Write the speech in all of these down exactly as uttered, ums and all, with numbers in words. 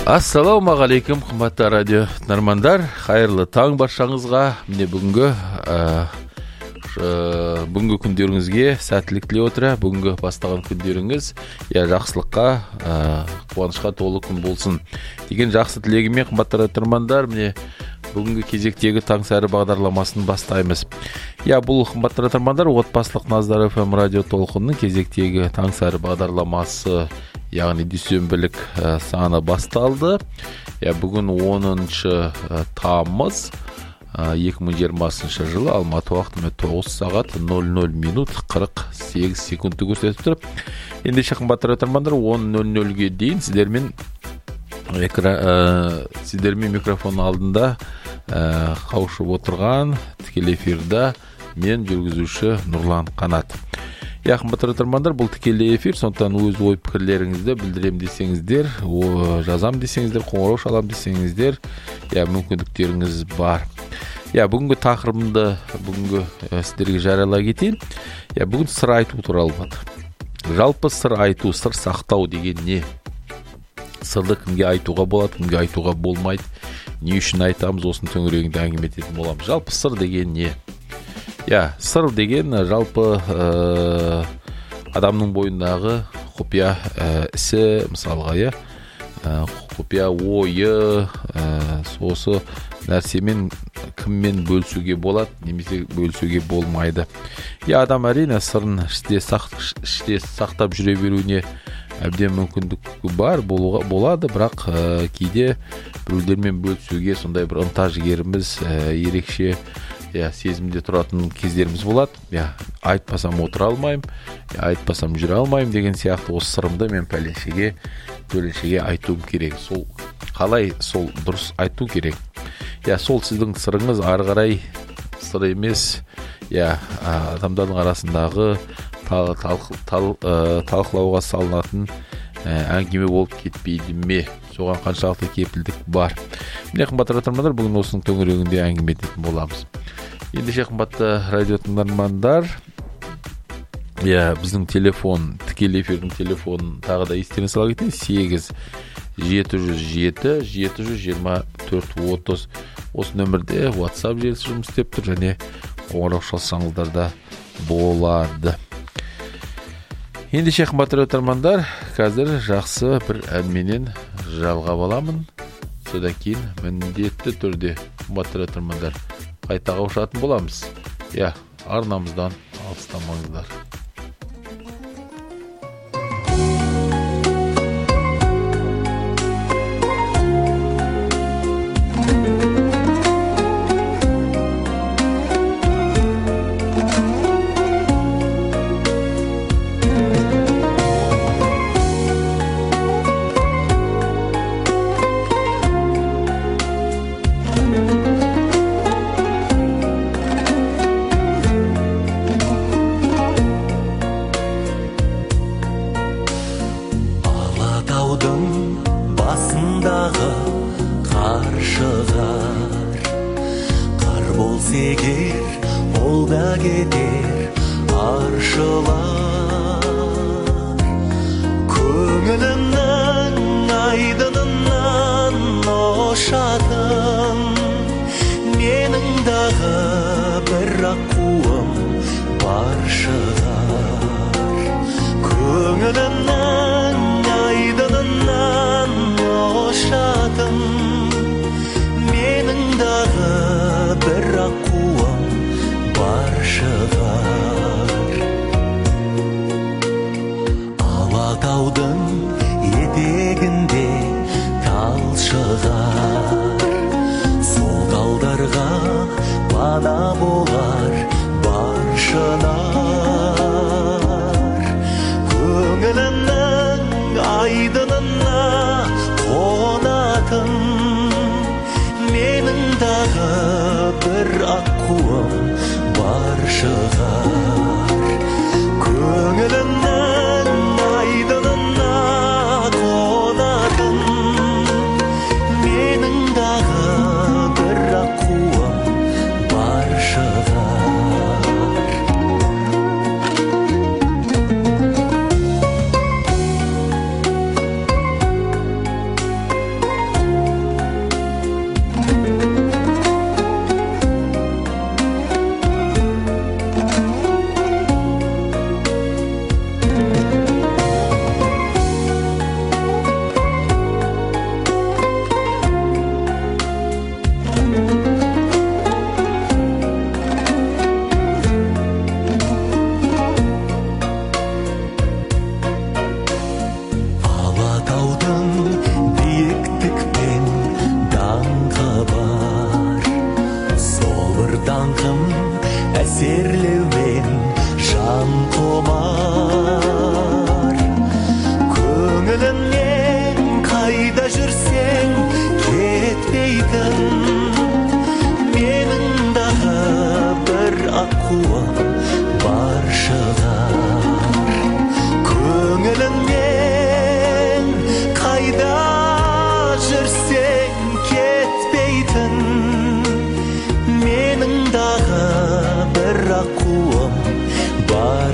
Ассалаумағалейкум, қымбатты радио тыңдармандар. Қайырлы таң баршаңызға. Міне бүгінгі ә, бүгінгі күндеріңізге сәттілік тілей отыра. Бүгінгі бастаған күндеріңіз я жақсылыққа, ә, қуанышқа толы күн болсын деген жақсы тілегімен, қымбатты радио тыңдармандар, міне бүгінгі кезектегі таң сәрі бағдарламасын бастаймыз. Я бұл қымбатты радио тыңдармандар, отбасылық Наздар эф эм радио толқынының кезектегі таң сәрі бағдарламасы, яғни дүйсенбілік ә, саны басталды. Я бүгін оныншы тамыз ә, екі мың жиырмасыншы жылы Алматы уақытымен тоғыз сағат нөл нөл минут қырық сегіз секундты көрсетіп тұр. Ендеше қымбатты тыңдармандар, он нөл нөлге дейін сіздермен экра, ә, сіздермен микрофон алдында ә, қауышып отырған тікелей эфирда мен жүргізуші Нұрлан Қанат. Я қымбатты тыңдармандар, бұл тікелей эфир, сондықтан өз ой пікірлеріңізді білдірем десеңіздер, о, жазам десеңіздер, қоңырау шалам десеңіздер, я мүмкіндіктеріңіз бар. Я бүгінгі тақырыбымды бүгінгі ә, сіздерге жариялай кетейін. Я бүгін сыр айту туралы болады. Жалпы сыр айту, сыр сақтау деген не? Сырды кімге айтуға болады, кімге айтуға болмайды? Не үшін айтамыз, осының төңірегінде әңгіме ететін боламыз. Жалпы сыр деген не? Я, сыр деген жалпы ә, адамның бойындағы құпия ә, ісі, мысалға, я, ә, құпия ойы, ә, сосы нәрсемен кіммен бөлісуге болады, немесе бөлісуге болмайды. Я, адам әрине сырын іште, сақ, іште сақтап жүре беруіне әбден мүмкіндік бар, болуға, болады, бірақ ә, кейде біреулермен бөлісуге сондай бір ынта жігеріміз ә, ерекше Я, сезімде тұратын кездеріміз болады. Я, айтпасам отыра алмайым, я, айтпасам жүре алмайым деген сияқты осы сырымды мен пәленшеге, төленшеге айтуым керек. Сол қалай сол дұрыс айту керек. Я, сол сіздің сырыңыз ары қарай сыр емес, я, адамдардың арасындағы тал, тал, тал, талқылауға салынатын әңгіме болып кетпейді ме? Соған қаншалықты кепілдік бар. Міне қымбатты тыңдармандар, бүгін осының төңірегінде әңгіме ететін боламыз. Ендеше қымбатты радио тыңдармандар, я, біздің телефон, тікелей эфирдің телефонын тағы да естеріңізге сала кетейін. сегіз жеті жүз жеті жеті жүз жиырма төрт отыз. Осы нөмірде WhatsApp желісі жұмыс істеп тұр, және қоңырау шалсаңыздар да болады. Ендеше қымбатты радио тыңдармандар, қазір жақсы бір әнменен жалғап аламын. Содан кейін міндетті түрде қымбатты радио тыңдармандар қайта қауышатын боламыз. Я, арнамыздан алыстамаңыздар.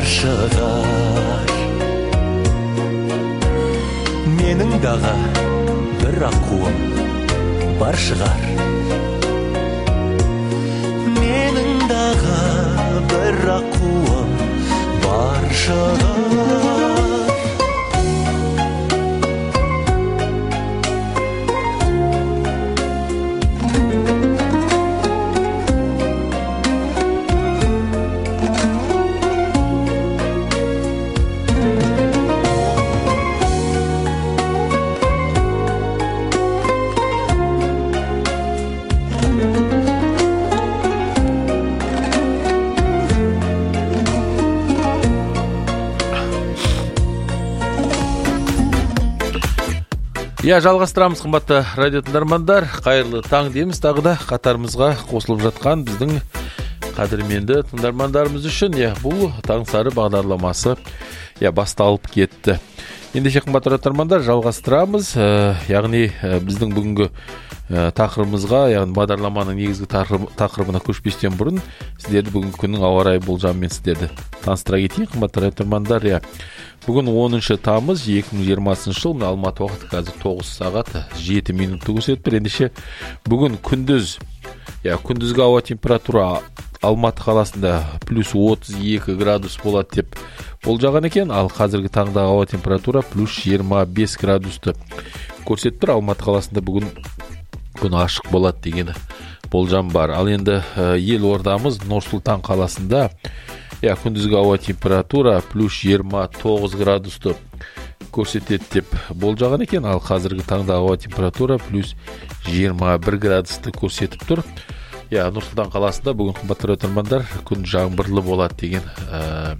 шығар. Менің дағы бір аққуым бар шығар. Менің дағы бір аққуым бар шығар. Я жалғастырамыз, қымбатты радио тыңдармандар. Қайырлы таң дейміз. Тағы да қатарымызға қосылып жатқан біздің қадірменді тыңдармандарымыз үшін я бұл таң сары бағдарламасы я басталып кетті. Ендеше қымбатты радио тыңдармандар, жалғастырамыз. Ә, яғни ә, біздің бүгінгі ә, тақырыбымызға, яғни бағдарламаның негізгі тақырыбына көшпестен бұрын сіздерді бүгінгі күннің ауа райы болжамымен сіздерді таныстыра кетейін, қымбатты радио тыңдармандар. Я бүгін оныншы тамыз екі мың жиырмасыншы жыл, Алматы уақыты қазір тоғыз сағат жеті минутты көрсетіп тұр. Ендеше бүгін күндіз, я күндізгі ауа температура Алматы қаласында плюс отыз екі градус болады деп болжаған екен, ал қазіргі таңдағы ауа температура плюс жиырма бес градусты көрсетіп тұр. Алматы қаласында бүгін күн ашық болады деген болжам бар. Ал енді ел ордамыз Нұр-Сұлтан қаласында я күндізгі ауа температура плюс жиырма тоғыз градусты көрсетеді деп болжаған екен, ал қазіргі таңда ауа температура плюс жиырма бір градусты көрсетіп тұр. Я Нұр-Сұлтан қаласында бүгін қымбатты радиотыңдармандар күн жаңбырлы болады деген ә,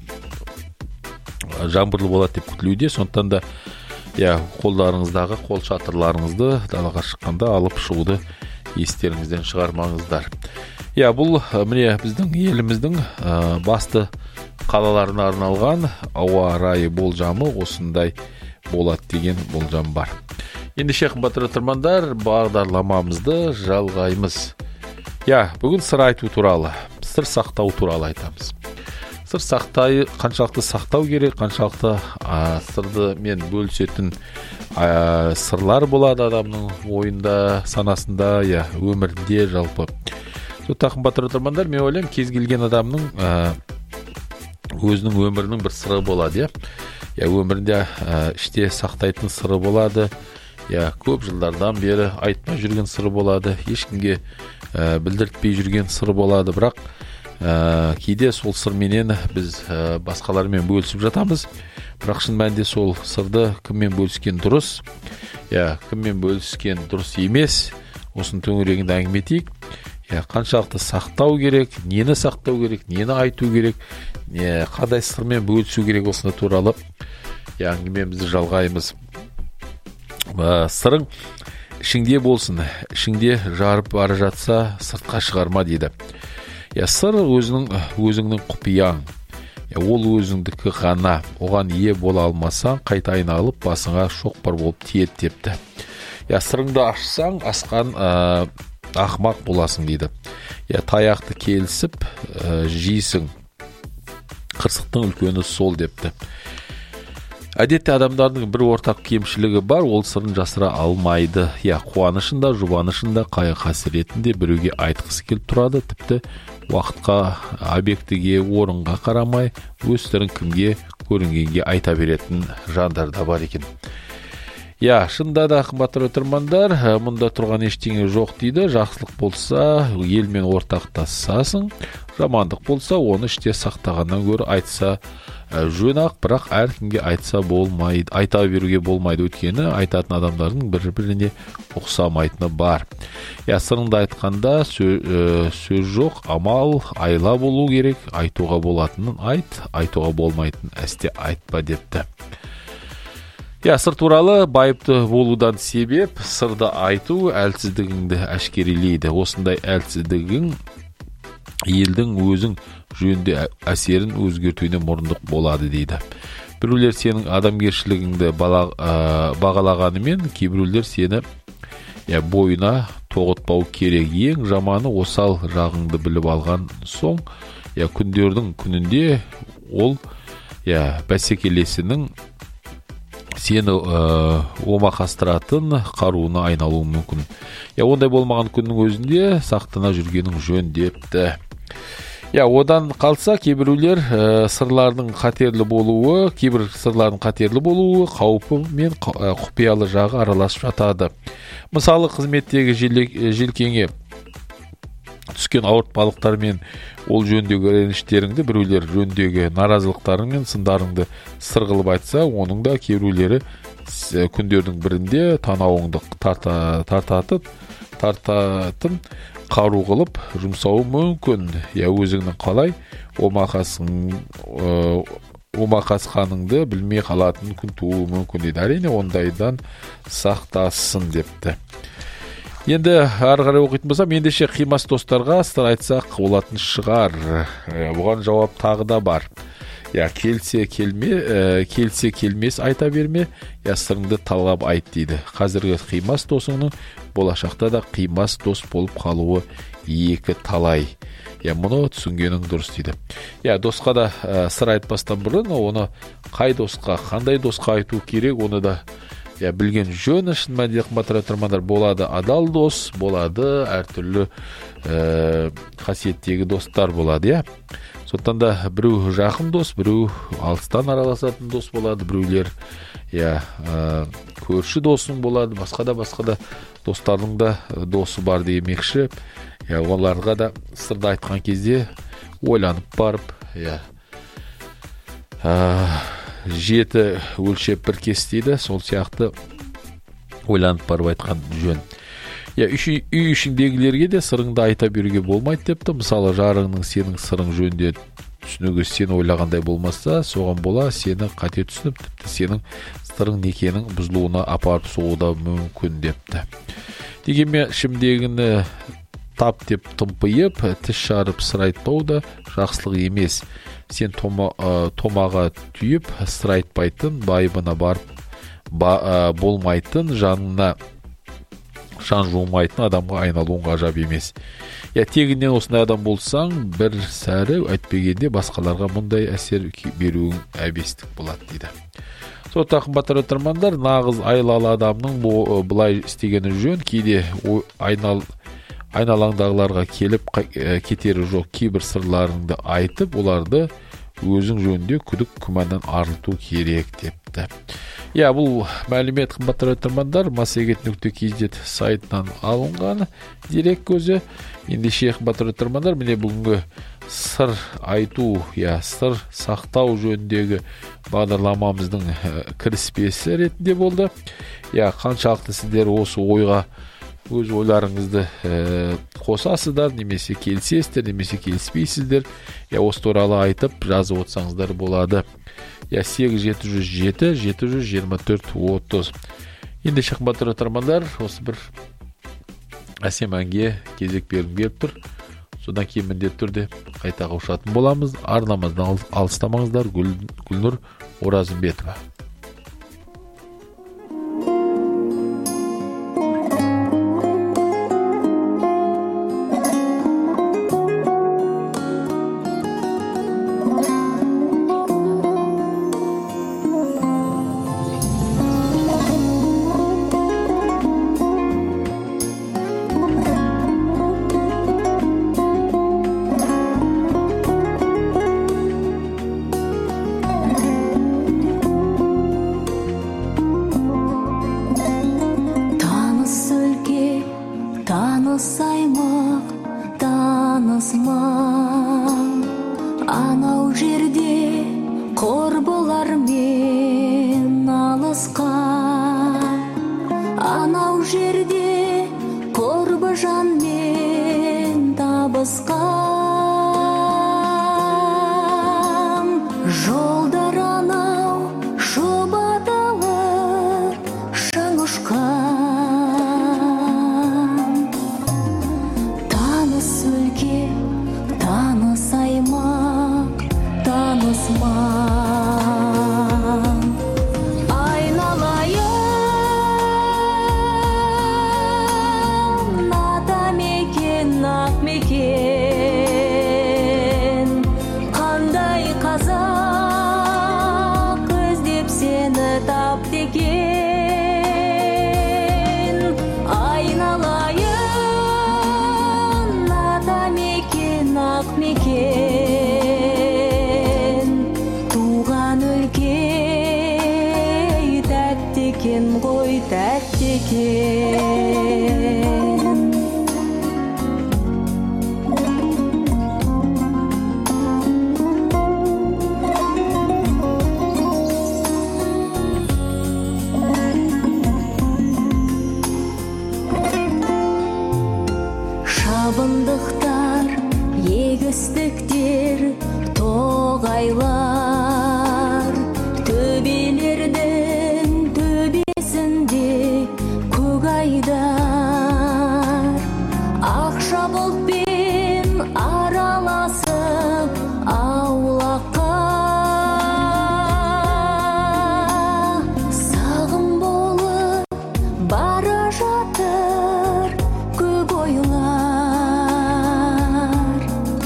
жаңбырлы болады деп күтілуде. Сондықтан да я қолдарыңыздағы қол шатырларыңызды далаға шыққанда алып шығуды естеріңізден шығармаңыздар. Я бұл міне біздің еліміздің ә, басты қалаларына арналған ауа райы болжамы осындай болады деген болжам бар. Ендеше қымбатты радиотыңдармандар, бағдарламамызды жалғаймыз. Я бүгін сыр айту туралы, сыр сақтау туралы айтамыз. Сыр сақтай қаншалықты сақтау керек, қаншалықты ә, сырды мен бөлісетін ә, сырлар болады адамның ойында, санасында, я өмірінде жалпы. Сондықтан қымбатты радиотыңдармандар, мен ойлаймын, кез келген адамның ә, өзінің өмірінің бір сыры болады, я. Я өмірінде ә, іште сақтайтын сыры болады. Я көп жылдардан бері айтпай жүрген сыры болады. Ешкімге ә, білдіртпей жүрген сыры болады. Бірақ ә, кейде сол сырменен біз ә, басқалармен бөлісіп жатамыз. Бірақ шын мәнінде сол сырды кіммен бөліскен дұрыс, я кіммен бөліскен дұрыс емес. Осының төңірегінде әңгіме етейік. Я қаншалықты сақтау керек, нені сақтау керек, нені айту керек, не қандай сырмен бөлісу керек, осыны туралы я әңгімемізді жалғаймыз. Ә, сырың ішіңде болсын, ішіңде жарып бара жатса сыртқа шығарма дейді. Я сыр өзінің өзіңнің құпияң. Я ол өзіңдікі ғана. Оған ие бола алмасаң, қайта айналып басыңа шоқпар болып тиеді депті. Я сырыңды ашсаң, асқан ә, ақмақ боласың дейді. Я таяқты келісіп ә, жейсің. Қырсықтың үлкені сол депті. Әдетте адамдардың бір ортақ кемшілігі бар, ол сырын жасыра алмайды. Я қуанышында, жұбанышында, қайғы-қасіретінде біреуге айтқысы келіп тұрады. Тіпті уақытқа, объектіге, орынға қарамай, өз сырын кімге көрінгенге айта беретін жандар да бар екен. Я, шында да қымбатты радиотыңдармандар, мұнда тұрған ештеңе жоқ дейді. Жақсылық болса, елмен ортақтасасың. Жамандық болса, оны іште сақтағаннан гөрі айтса жөн ақ, бірақ әркімге айтса болмайды, айта беруге болмайды. Өйткені айтатын адамдардың бір-біріне ұқсамайтыны бар. Я, сырыңды айтқанда сөз, сөз жоқ, амал, айла болу керек. Айтуға болатынын айт, айтуға болмайтынын әсте айтпа депті. Я, сыр туралы байыпты болудан себеп сырды айту әлсіздігіңді әшкерелейді. Осындай әлсіздігің елдің өзің жөнде әсерін өзгертуіне мұрындық болады дейді. Біреулер сенің адамгершілігіңді бағалағанымен, кейбіреулер сені я, бойына тоғытпау керек. Ең жаманы осал жағыңды біліп алған соң, я, күндердің күнінде ол я бәсекелесінің сені омақастыратын қаруына айналуы мүмкін. Я ондай болмаған күннің өзінде сақтана жүргенің жөн депті. Я одан қалса кейбіреулер сырлардың қатерлі болуы, кейбір сырлардың қатерлі болуы қаупі мен құпиялы жағы араласып жатады. Мысалы, қызметтегі желкеңе түскен ауыртпалықтар мен ол жөндегі реніштеріңді, біреулер жөндегі наразылықтарың мен сындарыңды сыр қылып айтса, оның да кейбіреулері күндердің бірінде танауыңды тартатып, тартатын қару қылып жұмсауы мүмкін. Я өзіңнің қалай омақасқаныңды білмей қалатын күн туы мүмкін дейді. Әрине ондайдан сақтасын депті. Енді ары қарай оқитын болсам, ендеше қимас достарға сыр айтсақ болатын шығар. Бұған жауап тағы да бар. Я келсе келме, келсе келмес айта берме, я сырыңды талап айт дейді. Қазіргі қимас досыңның болашақта да қимас дос болып қалуы екі талай. Я мұны түсінгенің дұрыс дейді. Я досқа да сыр айтпастан бұрын, оны қай досқа, қандай досқа айту керек, оны да я білген жөн. Шын мәнінде қымбатты тыңдармандар, болады адал дос, болады әртүрлі ә, қасиеттегі достар болады, я. Сондықтан да біреу жақын дос, біреу алыстан араласатын дос болады, біреулер я ә, көрші досың болады, басқа да басқа да достардың да досы бар демекші. Я оларға да сырды айтқан кезде ойланып барып, я ә, жеті өлшеп бір кес дейді, сол сияқты ойланып барып айтқан жөн. Я үй ішіндегілерге де сырыңды айта беруге болмайды депті. Мысалы, жарыңның сенің сырың жөнде түсінігі сен ойлағандай болмаса, соған бола сені қате түсініп, тіпті сенің сырың некенің бұзылуына апарып соғуда мүмкін депті. Дегенмен ішімдегіні тап деп тымпиып, тіс жарып сыр айтпау да жақсылық емес. Сен тома, ә, томаға түйіп сыр айтпайтын, байыбына барып ба, ә, болмайтын, жанына жан жуымайтын адамға айналуың ғажап емес. Я тегінен осындай адам болсаң, бір сәрі әйтпегенде басқаларға мұндай әсер беруің әбестік болады дейді. Сондықтан қымбатты тыңдармандар, нағыз айлалы адамның бұлай істегені жөн. Кейде айнал айналаңдағыларға келіп кетері жоқ кейбір сырларыңды айтып, оларды өзің жөнінде күдік күмәннен арылту керек депті. Я, бұл мәлімет қымбатты тыңдармандар массагет нүкте кз сайтынан алынған дерек көзі. Ендеше қымбатты тыңдармандар, міне бүгінгі сыр айту, я сыр сақтау жөніндегі бағдарламамыздың кіріспесі ретінде болды. Я, қаншалықты сіздер осы ойға өз ойларыңызды ә, қосасыздар, немесе келсесіздер, немесе келіспейсіздер, я осы туралы айтып жазып отырсаңыздар болады. Я сегіз жеті жүз жеті жеті жүз жиырма төрт отыз. Енді қымбатты тыңдармандар, осы бір әсем әнге кезек бергім келіп тұр. Содан кейін міндетті түрде қайта қауышатын боламыз. Арнамыздан алыстамаңыздар. Гүлнұр Оразымбетова. өлкей тәтті екен ғой, тәтті екен. Шабындықтар, егістіктер, тоғайлар, төбелердің төбесінде көк айдар, ақша бұлтпен араласып аулаққа, сағым болып бара жатыр көк ойлар.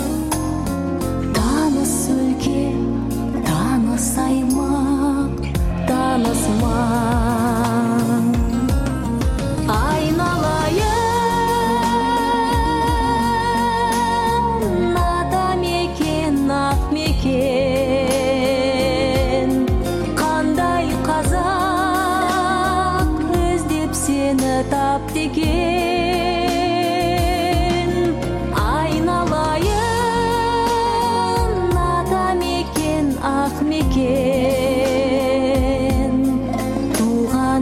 Таныс өлке, таныс аймақ, таныс маң. Айналайын атамекен, ақмекен, қандай қазақ іздеп сені тапты екен. Айналайын атамекен, ақмекен, туған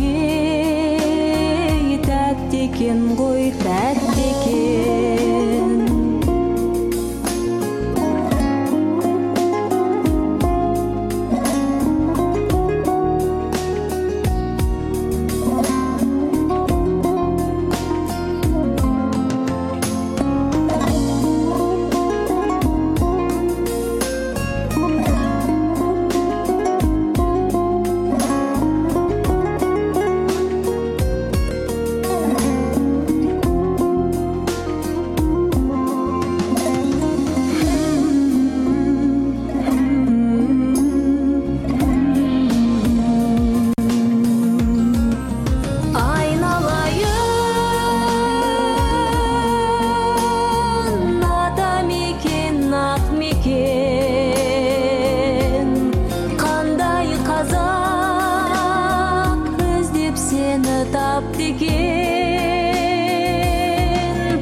өлкей тәтті екен ғой, тәтті екен. Айналайын атамекен, ақмекен, қандай қазақ іздеп сені тапты екен.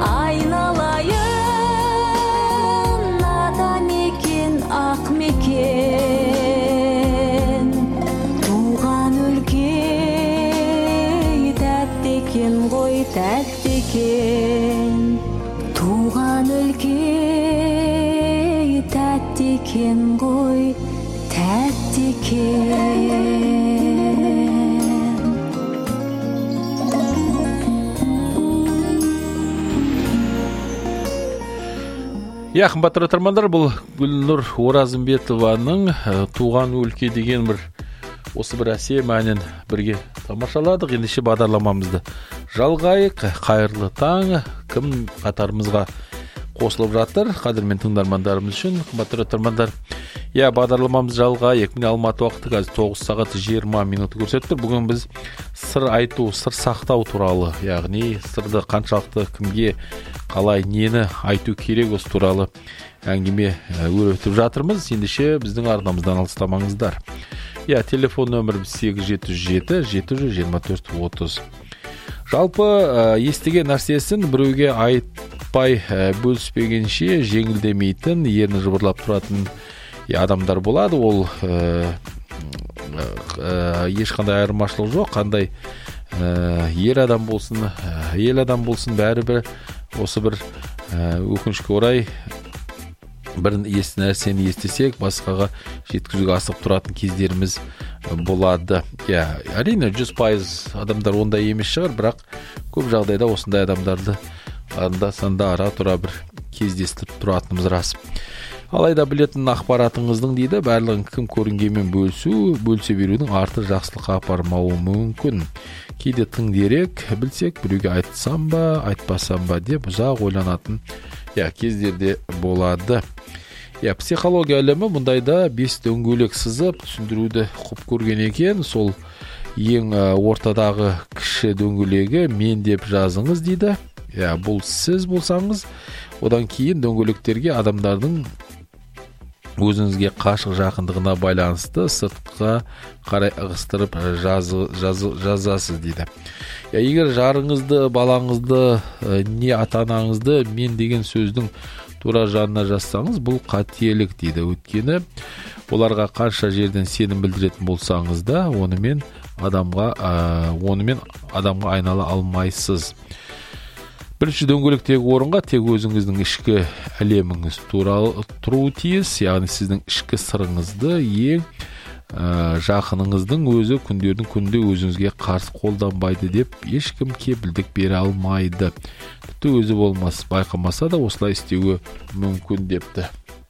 Айналайын атамекен, ақмекен, туған өлкей тәтті екен ғой, тәтті екен. Туған өлкей тәтті екен ғой, тәтті екен. Я қымбатты тыңдармандар, бұл Гүлнұр Оразымбетованың туған өлке деген бір осы бір әсем әнін бірге тамашаладық. Ендеше бағдарламамызды жалғайық. Қайырлы таң, кім қатарымызға қосылып жатыр, қадірмен тыңдармандарымыз үшін. Қымбатты тыңдармандар, я бағдарламамыз жалғайық. Міне Алматы уақыты қазір тоғыз сағат жиырма минут көрсетіп тұр. Бүгін біз сыр айту, сыр сақтау туралы, яғни сырды қаншалықты кімге, қалай, нені айту керек осы туралы әңгіме өрбітіп жатырмыз. Ендеше біздің арнамыздан алыстамаңыздар. Я телефон нөмірі сегіз жеті жүз жеті жеті жүз жиырма төрт отыз. Жалпы естіген нәрсесін біреуге айтпай бөліспегенше жеңілдемейтін, ерні жыбырлап тұратын адамдар болады. Ол ешқандай айырмашылық жоқ. Қандай ер адам болсын, ел адам болсын, бәрібір осы бір өкінішке орай бір есті нәрсені естісек, басқаға жеткізуге асып тұратын кездеріміз болады. Я, әрине жүз пайыз адамдар ондай емес шығар, бірақ көп жағдайда осындай адамдарды анда-санда ара тұра бір кездестіріп тұратынымыз рас. Алайда білетін ақпаратыңыздың дейді, барлығын кім көрінгенмен бөлісу, бөлісе берудің арты жақсылыққа апармауы мүмкін. Кейде тың дерек білсек, біреуге айтсам ба, айтпасам ба деп ұзақ ойланатын я кездерде болады. Я, психология ілімі мұндайда бес дөңгелек сызып түсіндіруді құп көрген екен. Сол ең ортадағы кіші дөңгелегі мен деп жазыңыз дейді. Я, бұл сіз болсаңыз, одан кейін дөңгелектерге адамдардың өзіңізге қашық жақындығына байланысты сыртқа қарай ығыстырып жазы, жазы, жазасыз дейді. Я, егер жарыңызды, балаңызды, не ата-анаңызды мен деген сөздің тура жанына жазсаңыз, бұл қателік дейді. Өйткені оларға қанша жерден сенім білдіретін болсаңыз да, онымен адамға, онымен адамға айнала алмайсыз. Бірінші дөңгелектегі орынға тек өзіңіздің ішкі әлеміңіз тұруы тиіс, яғни сіздің ішкі сырыңызды ең ә, жақыныңыздың өзі күндердің күнде өзіңізге қарсы қолданбайды деп ешкім кепілдік бере алмайды. Тіпті өзі болмас, байқамаса да осылай істеуі мүмкін депті.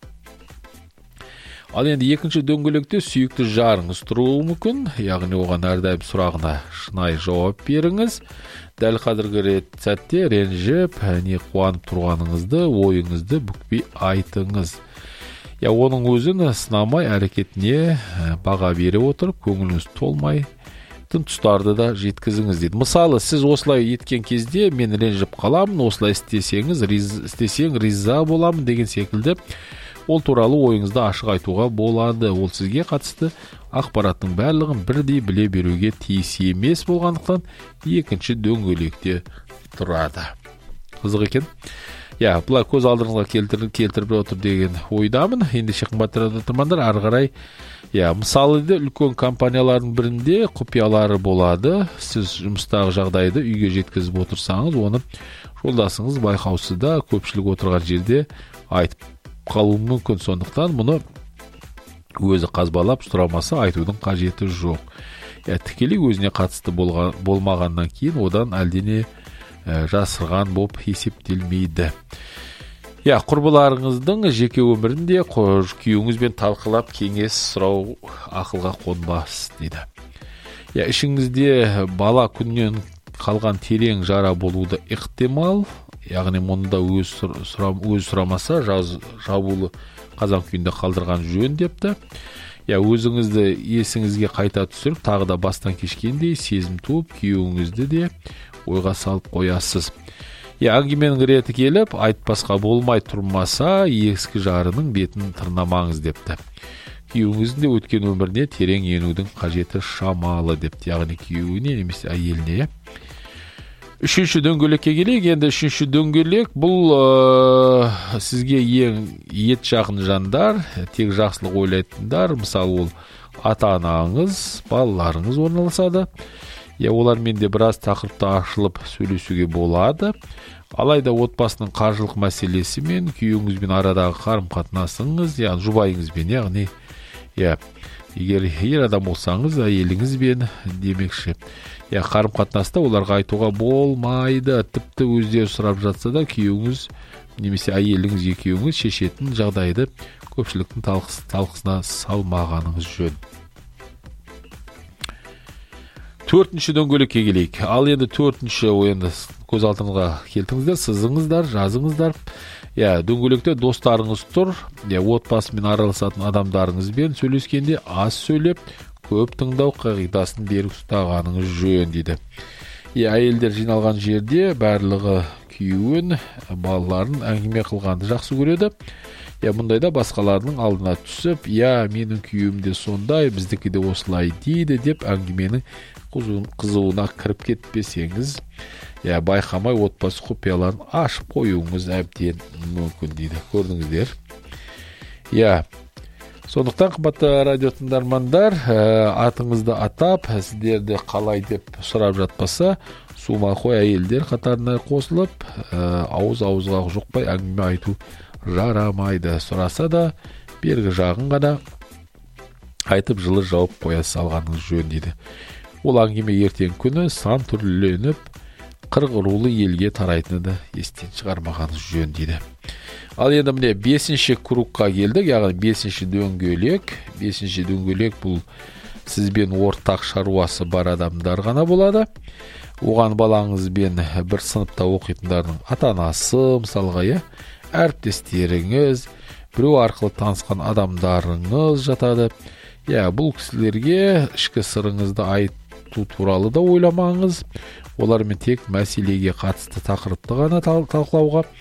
Ал енді екінші дөңгелекте сүйікті жарыңыз тұруы мүмкін, яғни оған әрдайым сұрағына шынайы жауап беріңіз. Дәл қазіргі рет сәтте ренжіп, не қуанып тұрғаныңызды, ойыңызды бүкпей айтыңыз. Я, оның өзін сынамай әрекетіне баға бере отырып, көңіліңіз толмай тың тұстарды да жеткізіңіз дейді. Мысалы, сіз осылай еткен кезде мен ренжіп қаламын, осылай істесеңіз, риз, істесең риза боламын деген секілді ол туралы ойыңызды ашық айтуға болады. Ол сізге қатысты ақпараттың барлығын бірдей біле беруге тиіс емес болғандықтан екінші дөңгелекте тұрады. Қызық екен. Я, бұлай көз алдыңызға келтіріп, келтіріп отыр деген ойдамын. Ендеше қымбатты тыңдармандар, ары қарай, я, мысалы үлкен компаниялардың бірінде құпиялары болады. Сіз жұмыстағы жағдайды үйге жеткізіп отырсаңыз, оны жолдасыңыз байқаусызда көпшілік отырған жерде айтып қалуы мүмкін. Сондықтан мұны өзі қазбалап сұрамаса айтудың қажеті жоқ. Я, тікелей өзіне қатысты болған, болмағаннан кейін одан әлдене ә, жасырған боп есептелмейді. Я, құрбыларыңыздың жеке өмірінде күйеуіңізбен талқылап кеңес сұрау ақылға қонбас дейді. Я, ішіңізде бала күннен қалған терең жара болуды ықтимал, яғни мұнда өз, сұрам, өз сұрамаса жаз, жабулы қазан күйінде қалдырған жөн депті. Я, өзіңізді есіңізге қайта түсіріп, тағы да бастан кешкендей сезім туып, күйеуіңізді де ойға салып қоясыз. Я, әңгіменің реті келіп, айтпасқа болмай тұрмаса, ескі жарының бетін тырнамаңыз депті. Күйеуіңіздің де өткен өміріне терең енудің қажеті шамалы депті. Яғни күйеуіне немесе әйеліне. Үшінші дөңгелекке келейік. Енді үшінші дөңгелек бұл ә, сізге ең ет жақын жандар, тек жақсылық ойлайтындар. Мысалы, ол ата-анаңыз, балаларыңыз орналасады. Я, олармен де біраз тақырыпта ашылып сөйлесуге болады. Алайда отбасының қаржылық мәселесі мен күйеуіңізбен арадағы қарым-қатынасыңыз, яғни жұбайыңызбен, яғни я, егер ер адам болсаңыз, әйеліңізбен демекші. Я, қарым-қатынаста оларға айтуға болмайды. Тіпті өздері сұрап жатса да күйеуіңіз немесе әйеліңіз екеуіңіз шешетін жағдайды көпшіліктің талқыс, талқысына салмағаныңыз жөн. Төртінші дөңгелекке келейік. Ал енді төртінші ойынды көз алдыңызға келтіңіздер, сызыңыздар, жазыңыздар. Я, дөңгелекте достарыңыз тұр. Я, отбасымен араласатын адамдарыңызбен сөйлескенде аз сөйлеп, көп тыңдау қағидасын берік ұстағаныңыз жөн дейді. Я, әйелдер жиналған жерде барлығы күйеуін, балаларын әңгіме қылғанды жақсы көреді. Я, мұндайда басқалардың алдына түсіп, я, менің күйеуім де сондай, біздікі де осылай дейді деп әңгіменің қызуына кіріп кетпесеңіз, я, байқамай отбасы құпияларын ашып қоюыңыз әбден мүмкін дейді. Көрдіңіздер. Я, сондықтан қымбатты радио тыңдармандар, атыңызды атап, сіздерді қалай деп сұрап жатпаса, сумалқой әйелдер қатарына қосылып, ауыз-ауызға жұқпай әңгіме айту жарамайды. Сұраса да бергі жағын ғана айтып жылы жауып қоя салғаныңыз жөн дейді. Ол әңгіме ертең күні сан түрленіп, қырық рулы елге тарайтыны да естен шығармағаныңыз жөн дейді. Ал енді міне бесінші кругқа келдік, яғни бесінші дөңгелек. Бесінші дөңгелек бұл сізбен ортақ шаруасы бар адамдар ғана болады. Оған балаңызбен бір сыныпта оқитындардың ата-анасы, мысалға, я, әріптестеріңіз, біреу арқылы танысқан адамдарыңыз жатады. Я, бұл кісілерге ішкі сырыңызды айту туралы да ойламаңыз. Олармен тек мәселеге қатысты тақырыпты ғана талқылауға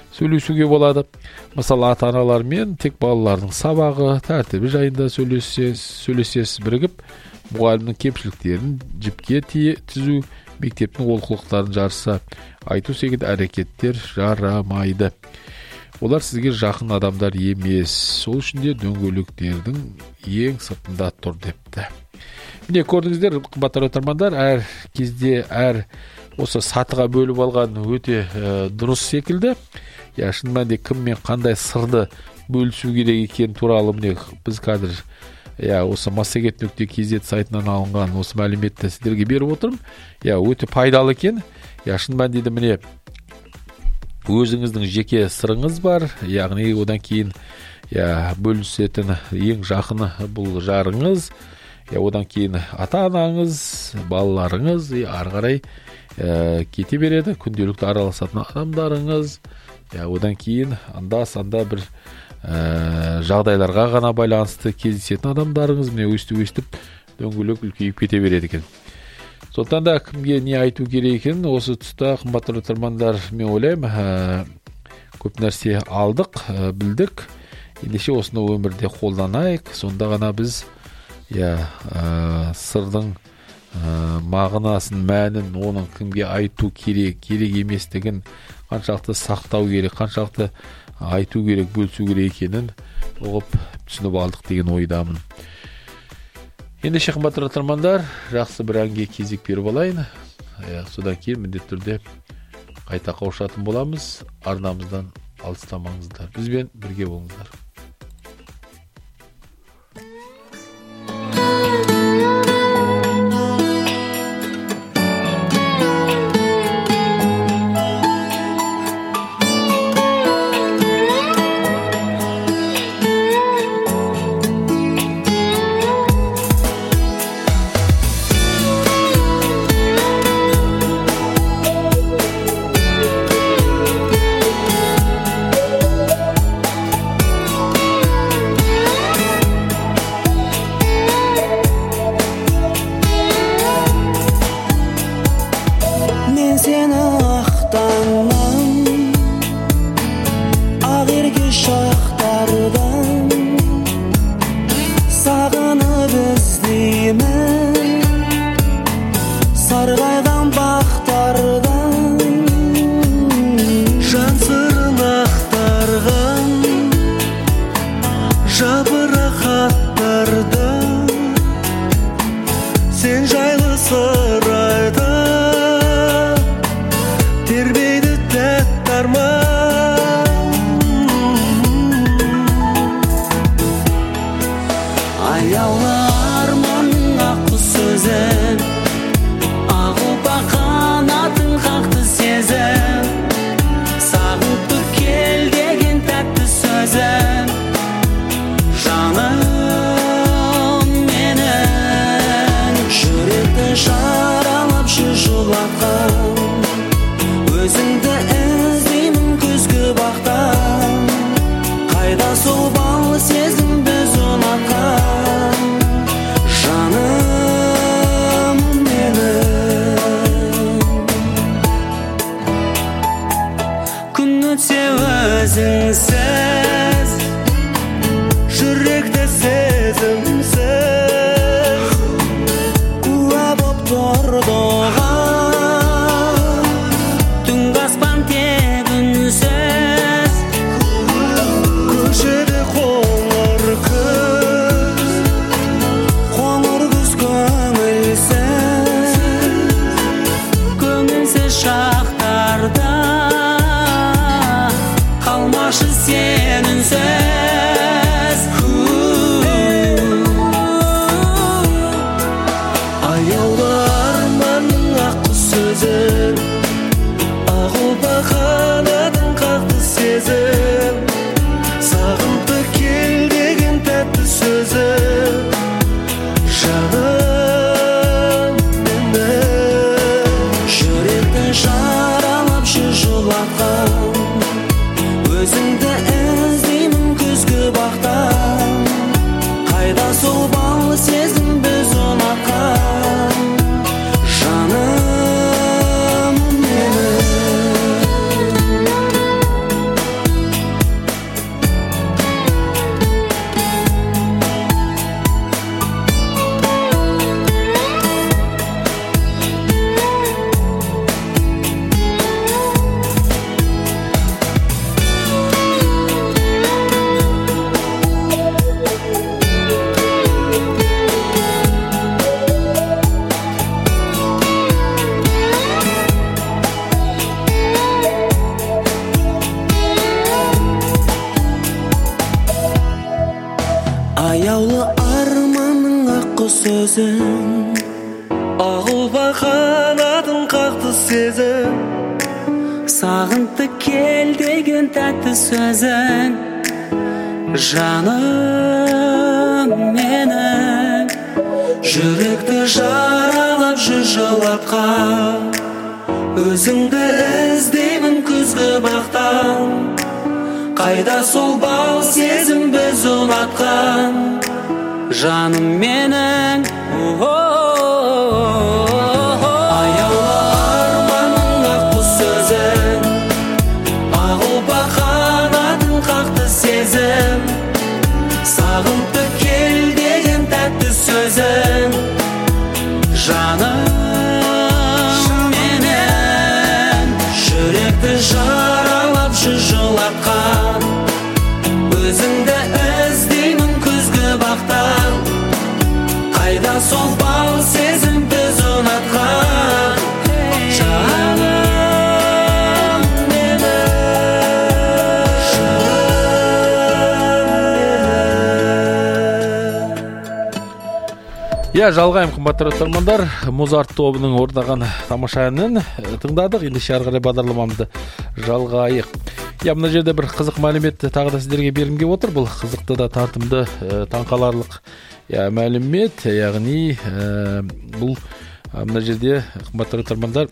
сөйлесуге болады. Мысалы, ата-аналармен тек балалардың сабағы, тәртібі жайында сөйлесесіз, сөйлесесіз бірігіп, мұғалімнің кемшіліктерін жіпке тізу, мектептің олқылықтарын жарыса айту секілді әрекеттер жарамайды. Олар сізге жақын адамдар емес. Сол үшін де дөңгелектердің ең сыртында тұр депті. Міне, көрдіңіздер, қымбатты тыңдармандар, әр кезде әр осы сатыға бөліп алған өте ә, дұрыс секілді. Я, шын мәнінде кім мен қандай сырды бөлісу керек екен туралы міне біз қазір я, осы массагет нүкте кз сайтынан алынған осы мәліметті сіздерге беріп отырмын. Я, өте пайдалы екен. Я, шын мәнінде міне өзіңіздің жеке сырыңыз бар, яғни одан кейін я, бөлісетін ең жақыны бұл жарыңыз, я, одан кейін ата-анаңыз, балаларыңыз, ары қарай ә, кете береді, күнделікті араласатын адамдарыңыз, я, одан кейін анда-санда бір ә, жағдайларға ғана байланысты кездесетін адамдарыңыз, міне өстіп-өстіп дөңгелек үлкейіп кете береді екен. Сондықтан да кімге не айту керек екен, осы тұста қымбатты тыңдармандар, мен ойлаймын, ә, көп нәрсе алдық, ә, білдік. Ендеше осыны өмірде қолданайық, сонда ғана біз я, ә, сырдың ә, мағынасын, мәнін, оның кімге айту керек, керек еместігін қаншалықты сақтау керек, қаншалықты айту керек, бөлісу керек екенін оғып түсініп алдық деген ойдамын. Ендеше қымбатты тыңдармандар, жақсы бір әнге кезек беріп алайын. Ә, содан кейін міндетті түрде қайта қауышатын боламыз. Арнамыздан алыстамаңыздар. Бізбен бірге болыңыздар. сөзің, ағылба қанатын қақты сезім, сағынты кел деген тәтті сөзің, жаным менің, жүректі жаралап жүз жылатқан, өзіңді іздеймін күзгі бақтан, қайда сол бал сезім біз ұнатқан, жаным менің. Аяулы арманың ақ құс сөзің, ағылба қанатын қақты сезім, сағынты кел деген тәтті сөзің, жаным менің, жүректі жаралап жүз жылатқан, өзіңді іздеймін күзгі бақтан, қайда сол бал сезім біз ұнатқан, жаным менің, Я жалғайым қымбатты тыңдармандар, Музарт тобының орындаған тамаша әнін тыңдадық. Енді ары қарай бағдарламамызды жалғайық. Я мына жерде бір қызық мәлімет тағы да сіздерге бергім келіп отыр. Бұл қызықты да тартымды, таңқаларлық я мәлімет, яғни бұл мына жерде қымбатты тыңдармандар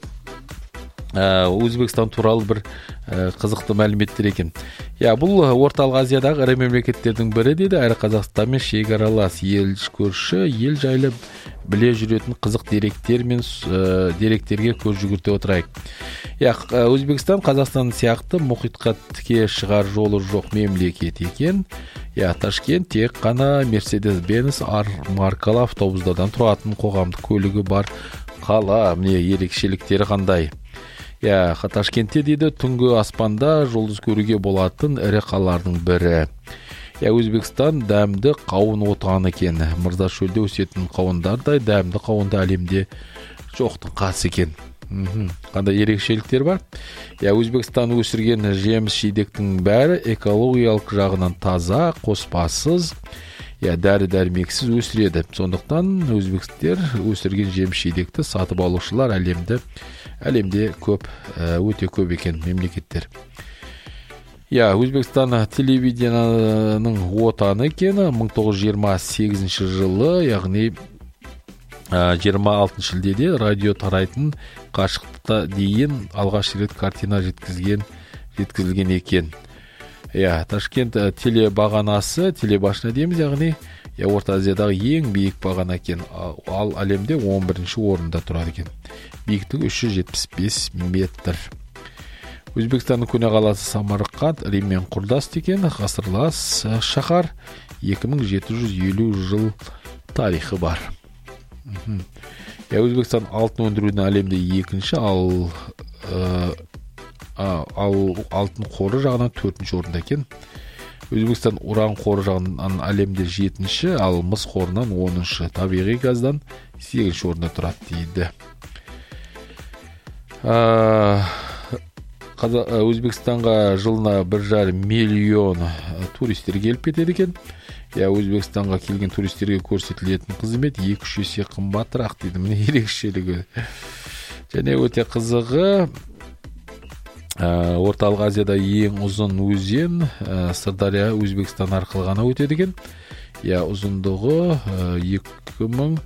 Өзбекстан туралы бір қызықты мәліметтер екен. Я бұл орталық Азиядағы ірі мемлекеттердің бірі дейді. Әрі Қазақстанмен шекаралас ел көрші, ел жайлы біле жүретін қызық деректер мен деректерге көз жүгірте отырайық. Я Өзбекстан Қазақстан сияқты мұхитқа тіке шығар жолы жоқ мемлекет екен. Я Ташкент тек қана Mercedes-Benz маркалы автобустардан тұратын қоғамдық көлігі бар қала. Міне ерекшеліктері қандай? Я Ташкентте дейді түнгі аспанда жұлдыз көруге болатын ірі қалалардың бірі. Я Өзбекстан дәмді қауын отаны екен. Мырза шөлде өсетін қауындардай дәмді қауынды әлемде жоқтың қасы екен. Қандай ерекшеліктер бар? Я Өзбекстан өсірген жеміс жидектің бәрі экологиялық жағынан таза, қоспасыз, я дәрі-дәрмексіз өсіреді. Сондықтан өзбекстер өсірген жеміс жидекті сатып алушылар әлемде әлемде көп, өте көп екен мемлекеттер. Я Өзбекстан телевидениyaның отаны екен. мың тоғыз жүз жиырма сегізінші жылы, яғни жиырма алтыншы шілдеде радио тарайтын қашықтықта дейін алғаш рет картина жеткізген жеткізілген екен. Я Ташкент телебағанасы, телебашына дейміз, яғни я Орта Азиядағы ең биік бағана екен. Ал әлемде он бірінші орында тұрады екен. Биіктігі үш жүз жетпіс бес метр. Өзбекстанның көне қаласы Самарқанд Риммен құрдас екен, ғасырлас шаһар, екі мың жеті жүз елу жыл тарихы бар. Я Өзбекстан алтын өндірудің әлемде екінші, ал ал алтын қоры жағынан төртінші орында екен. Өзбекстан уран қоры жағынан әлемде жетінші, ал мыс қорынан оныншы, табиғи газдан сегізінші орында тұрады дейді. Өзбекстанға жылына бір жарым миллион туристер келіп кетеді екен. Я Өзбекстанға келген туристерге көрсетілетін қызмет екі үш есе қымбатырақ дейді. Міне ерекшелігі. Және өте қызығы, Орталық Азияда ең ұзын өзен Сырдария Өзбекстан арқылы ғана өтеді екен. Я ұзындығы екі мың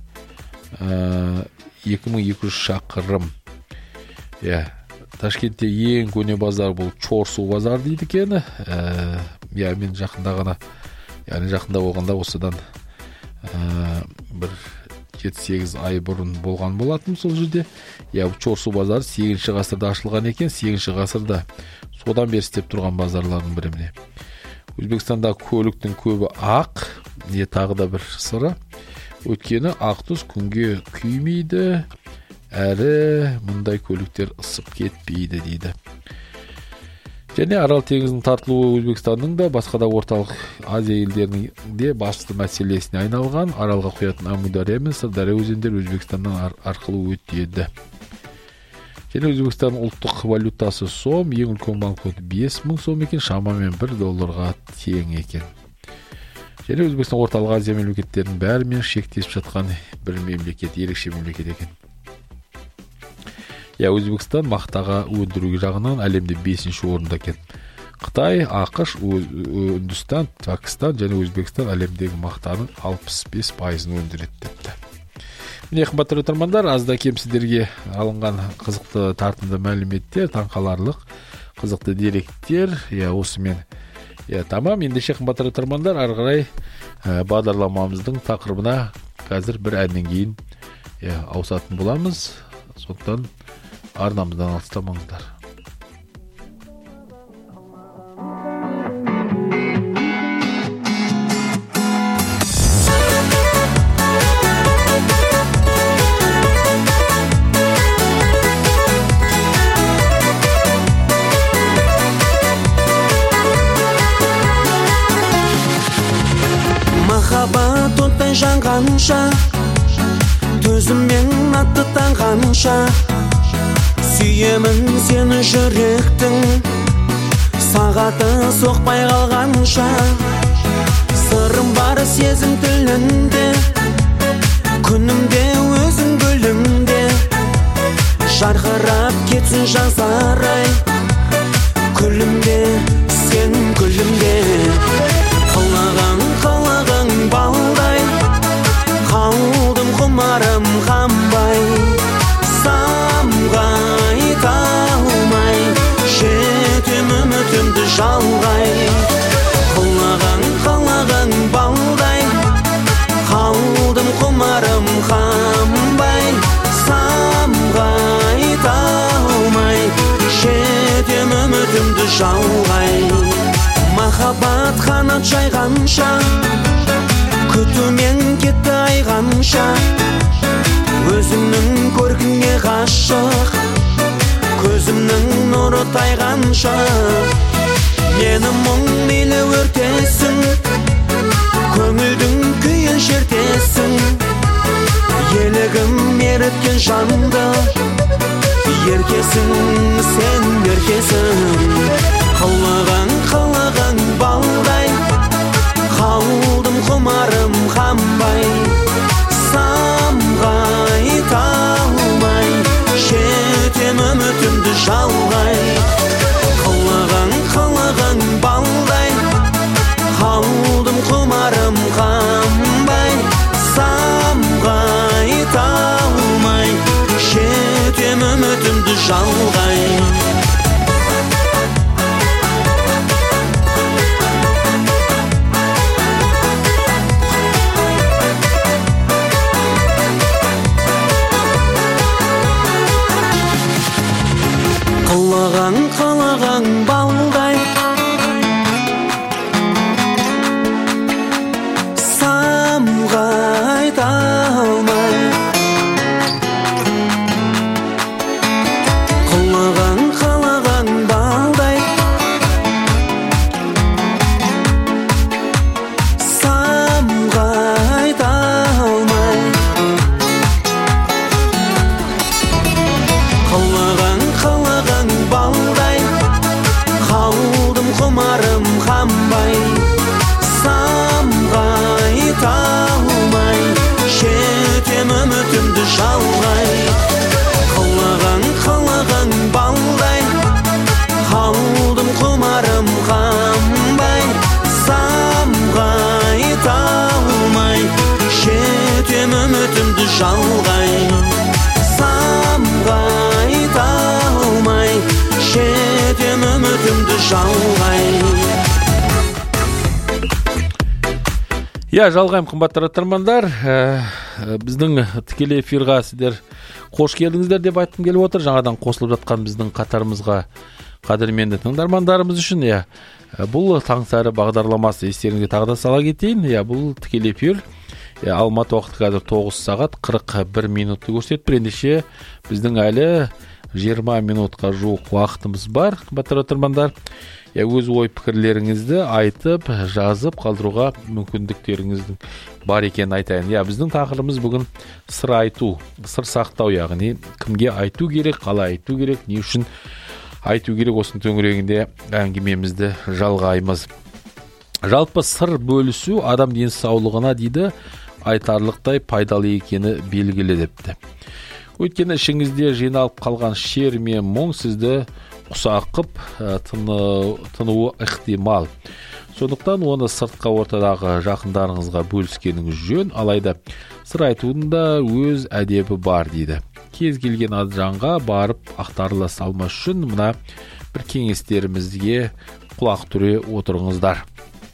екі жүз шақырым. Я Ташкентте ең көне базар бұл Чорсу базар дейді екен. Я мен жақында ғана, яғни жақында болғанда осыдан бір жеті сегіз ай бұрын болған болатын сол жерде. Я Чорсу базар сегізінші ғасырда ашылған екен. сегізінші ғасырда содан бері істеп тұрған базарлардың бірі міне. Өзбекстанда көліктің көбі ақ, не тағы да бір сыры. Өткені ақ түс күнге күймейді, әрі мұндай көліктер ысып кетпейді дейді. Және Арал теңізінің тартылуы Өзбекстанның да басқа да орталық Азия елдерінің де басты мәселесіне айналған. Аралға құятын Амудария мен Сырдария өзендері Өзбекстаннан арқылы өтеді. Және Өзбекстанның ұлттық валютасы сом, ең үлкен банкноты бес мың сом екен, шамамен бір долларға тең екен. және Өзбекстан орталық Азия мемлекеттерінің бәрімен шектесіп жатқан бір мемлекет, ерекше мемлекет екен. Я Өзбекстан мақтаға өндіру жағынан әлемде бесінші орында екен. Қытай, ақш, Үндістан, Пакистан және Өзбекстан әлемдегі мақтаның алпыс бес пайызын өндіреді депті. Міне қымбатты тыңдармандар, азда кем сіздерге алынған қызықты тартымды мәліметтер, таңқаларлық қызықты деректер, я осымен я тамам. Ендеше қымбатты тыңдармандар, ары қарай бағдарламамыздың тақырыбына қазір бір әннен кейін я ауысатын боламыз. Сондықтан арнамыздан алыстамаңыздар. Махаббат оттай жанғанша, төзіммен атты таңғанша, сүйемін сені жүректің, сағаты соқпай қалғанша. Сырым бар сезім тілінде, күнімде өзің гүлімде, жарқырап кетсін жазарай, күлімде сен күлімде. Қалаған қалаған балдай, қалдым құмарым қамбай, самғай талмай, жетем үмітімді жалғай. Қалаған қалаған балдай, қалдым құмарым қамбай, самғай талмай, жетем үмітімді жалғай. Махаббат қанат жайғанша, күтумен кетті айғанша, өзіңнің көркіңе ғашық, көзімнің нұры тайғанша. Мені мұң мейлі өртесің, көңілдің күйін шертесің, елігім ереткен жанды, еркесің сен еркесің. Қалаған қалаған балдай, қалдым құмарым қамбай, самғай талмай, жетем үмітімді жалғай. Қалаған қалаған балдай, қалдым құмарым қамбай, самғай талмай, жетем үмітімді жалғай. Қалаған қалаған балдай, самғай талмай, қалаған қалаған балдай, самғай талмай, қалаған қалаған балдай, қалдым құмарым қамбай, самғай талмай, жетем үмітімді жалғай. Қалаған қалаған балдай, қалдым құмарым қамбай, самғай талмай, жетем үмітімді жалғай. Самғай талмай, жетем үмітімді жалғай. Я жалғайым қымбатты тыңдармандар, біздің тікелей эфирға сіздер қош келдіңіздер деп айтқым келіп отыр. Жаңадан қосылып жатқан біздің қатарымызға қадірменді тыңдармандарымыз үшін, я бұл таңсәрі бағдарламасы естеріңізге тағы да сала кетейін. Я бұл тікелей эфир Алматы уақыты қазір тоғыз сағат қырық бір минутты көрсетіп, ендеше біздің әлі жиырма минутқа жуық уақытымыз бар. Қымбатты тыңдармандар, я өз ой пікірлеріңізді айтып, жазып қалдыруға мүмкіндіктеріңіздің бар екенін айтайын. Я біздің тақырыбымыз бүгін сыр айту, сыр сақтау, яғни кімге айту керек, қалай айту керек, не үшін айту керек, осының төңірегінде әңгімемізді жалғаймыз. Жалпы сыр бөлісу адам денсаулығына дейді айтарлықтай пайдалы екені белгілі депті. Өйткені ішіңізде жиналып қалған шер мен мұң сізді құсақып тынуы ықтимал. Сондықтан оны сыртқа ортадағы жақындарыңызға бөліскеніңіз жөн, алайда сыр айтудың да өз әдебі бар дейді. Кез келген жанға барып ақтарыла салмас үшін мына бір кеңестерімізге құлақ түре отырыңыздар.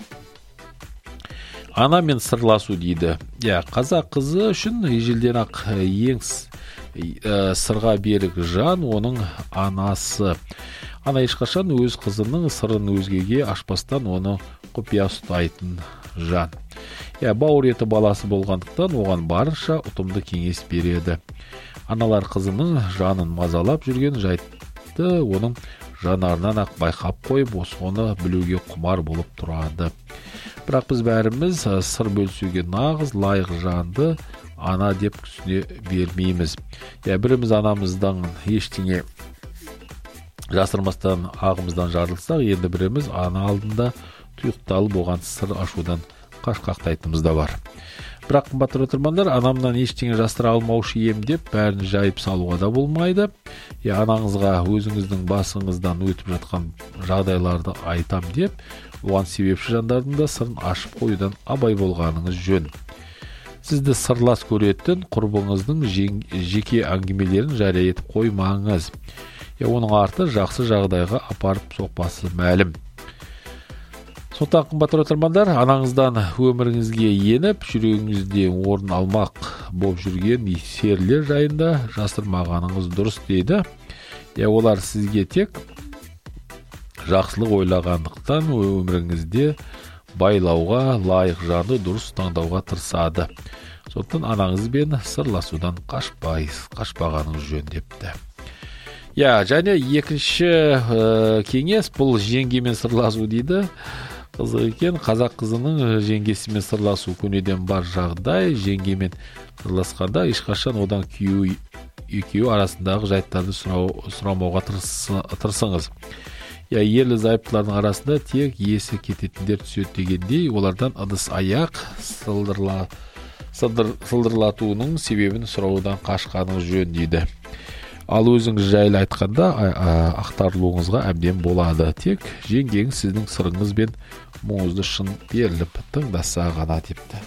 Ана мен сырласу дейді. Я, қазақ қызы үшін ежелден ақ ең сырға берік жан оның анасы. Ана ешқашан өз қызының сырын өзгеге ашпастан оны құпия ұстайтын жан. Я, бауыр еті баласы болғандықтан оған барынша ұтымды кеңес береді. Аналар қызының жанын мазалап жүрген жайтты оның жанарынан ақ байқап қойып, соны білуге құмар болып тұрады. Бірақ біз бәріміз сыр бөлісуге нағыз лайық жанды ана деп түсіне бермейміз. Я, біріміз анамыздан ештеңе жасырмастан ағымыздан жарылсақ, енді біріміз ана алдында тұйықталып оған сыр ашудан қашқақтайтынымыз да бар. Бірақ қымбатты отырмандар, анамнан ештеңе жасыра алмаушы ем деп бәрін жайып салуға да болмайды. Я, анаңызға өзіңіздің басыңыздан өтіп жатқан жағдайларды айтам деп, оған себепші жандардың да сырын ашып қоюдан абай болғаныңыз жөн. Сізді сырлас көретін құрбыңыздың жеке әңгімелерін жария етіп қоймаңыз. Я, оның арты жақсы жағдайға апарып соқпасы мәлім. Сондықтан қымбатты отырмандар, анаңыздан өміріңізге еніп, жүрегіңізде орын алмақ болып жүрген серлер жайында жасырмағаныңыз дұрыс дейді. Я, олар сізге тек жақсылық ойлағандықтан өміріңізде байлауға лайық жанды дұрыс таңдауға тырысады. Сондықтан анаңызбен сырласудан қашпайыз, қашпағаныңыз жөн депті. Я, және екінші ә, кеңес бұл жеңгемен сырласу дейді. Қызық екен, қазақ қызының жеңгесімен сырласу көнеден бар жағдай. Жеңгемен сырласқанда ешқашан одан күйеуі екеуі арасындағы жайттарды сұрау, сұрамауға тырысыңыз. Я, ерлі зайыптылардың арасында тек есі кететіндер түседі дегендей, олардан ыдыс аяқ сылдырла, сылдыр, сылдырлатуының себебін сұраудан қашқаныңыз жөн дейді. Ал өзіңіз жайлы айтқанда ақтарылуыңызға әбден болады. Тек жеңгеңіз сіздің сырыңыз бен мұңызды шын беріліп тыңдаса ғана депті.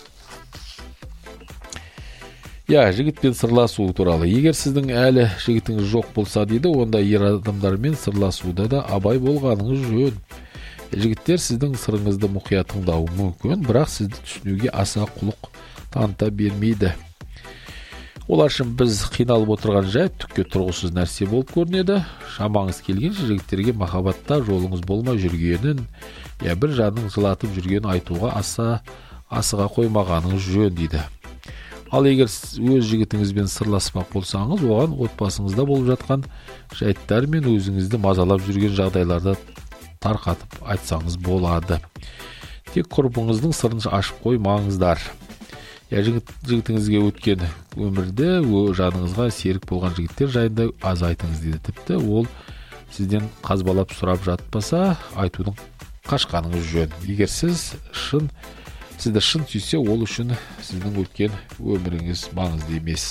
Я, жігітпен сырласу туралы. Егер сіздің әлі жігітіңіз жоқ болса дейді, онда ер адамдармен сырласуда да абай болғаныңыз жөн. Жігіттер сіздің сырыңызды мұқият тыңдауы мүмкін, бірақ сізді түсінуге аса құлық таныта бермейді. Олар үшін біз қиналып отырған жайт түкке тұрғысыз нәрсе болып көрінеді. Шамаңыз келгенше жігіттерге махаббатта жолыңыз болмай жүргенін, я, бір жанның жылатып жүргенін айтуға аса асыға қоймағаныңыз жөн дейді. Ал егер өз жігітіңізбен сырласпақ болсаңыз, оған отбасыңызда болып жатқан жайттар мен өзіңізді мазалап жүрген жағдайларды тарқатып айтсаңыз болады. Тек құрбыңыздың сырын ашып қоймаңыздар. Я, жігітіңізге өткен өмірде жаныңызға серік болған жігіттер жайында аз айтыңыз дейді. Тіпті ол сізден қазбалап сұрап жатпаса, айтудың қашқаныңыз жөн. Егер сіз шын, сізді шын сүйсе, ол үшін сіздің өткен өміріңіз маңызды емес.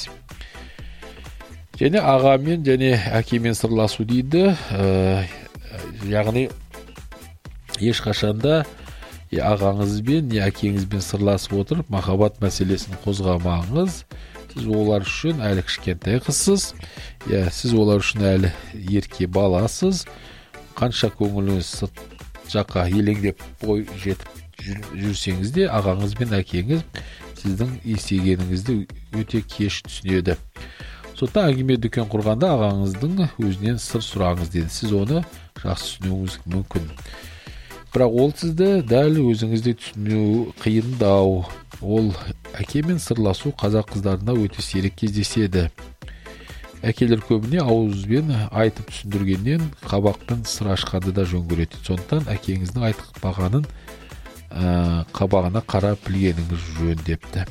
Және ағамен және әкемен сырласу дейді. Ә, яғни ешқашанда ағаңызбен, не әкеңізбен сырласып отырып, махаббат мәселесін қозғамаңыз. Сіз олар үшін әлі кішкентай қызсыз, я, сіз олар үшін әлі ерке баласыз. Қанша көңіліңіз сырт жаққа елеңдеп бой жетіп жүрсеңіз де, ағаңыз бен әкеңіз сіздің естігеніңізді өте кеш түсінеді. Сондықтан әңгіме дүкен құрғанда ағаңыздың өзінен сыр сұраңыз деді. Сіз оны жақсы түсінуіңіз мүмкін. Бірақ ол сізді дәл өзіңізде түсіну қиындау. Ол әкемен сырласу қазақ қыздарына өте сирек кездеседі. Әкелер көбіне ауызбен айтып түсіндіргеннен қабақпен сыр ашқанды да жөн көреді. Сондықтан әкеңіздің айтқанын ә, қабағына қарап білгеніңіз жөн депті.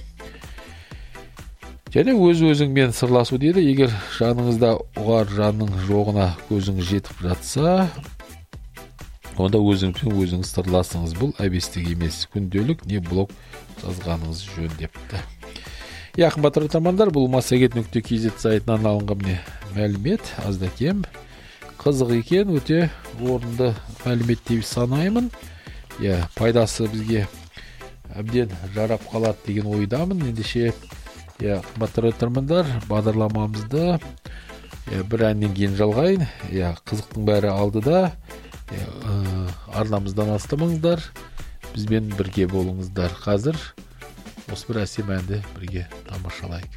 Және өз-өзіңмен сырласу деді. Егер жаныңызда ұғар жанның жоғына көзіңіз жетіп жатса, Онда өзіңізбен өзіңіз сырласыңыз. Бұл әбестік емес, күнделік не блог жазғаныңыз жөн депті. Я, қымбатты тыңдармандар, бұл массагет нүкте кз сайтынан алынған міне мәлімет, азда кем қызық екен, өте орынды мәлімет деп санаймын. Я, пайдасы бізге әбден жарап қалады деген ойдамын. Ендеше, я, қымбатты тыңдармандар, бағдарламамызды я, бір әннен кейін жалғайын. Я, қызықтың бәрі алдыда. Я, арнамыздан астамаңыздар. Бізбен бірге болыңыздар. Қазір осы бір әсем әнді бірге тамашалайық.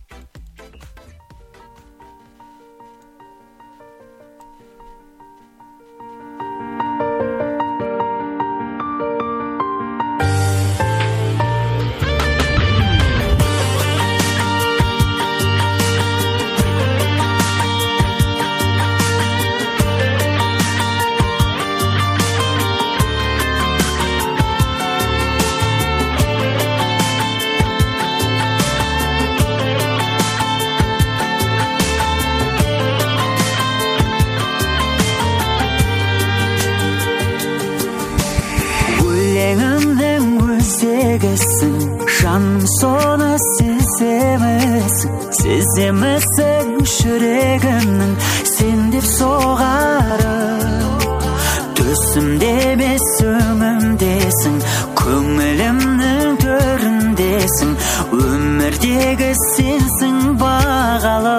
Жаным соны сеземісің, сеземісің жүрегімнің сен деп соғары. Төсімде емес өмімдесің, көңілімнің төріндесің, өмірдегі сенсің бағалы.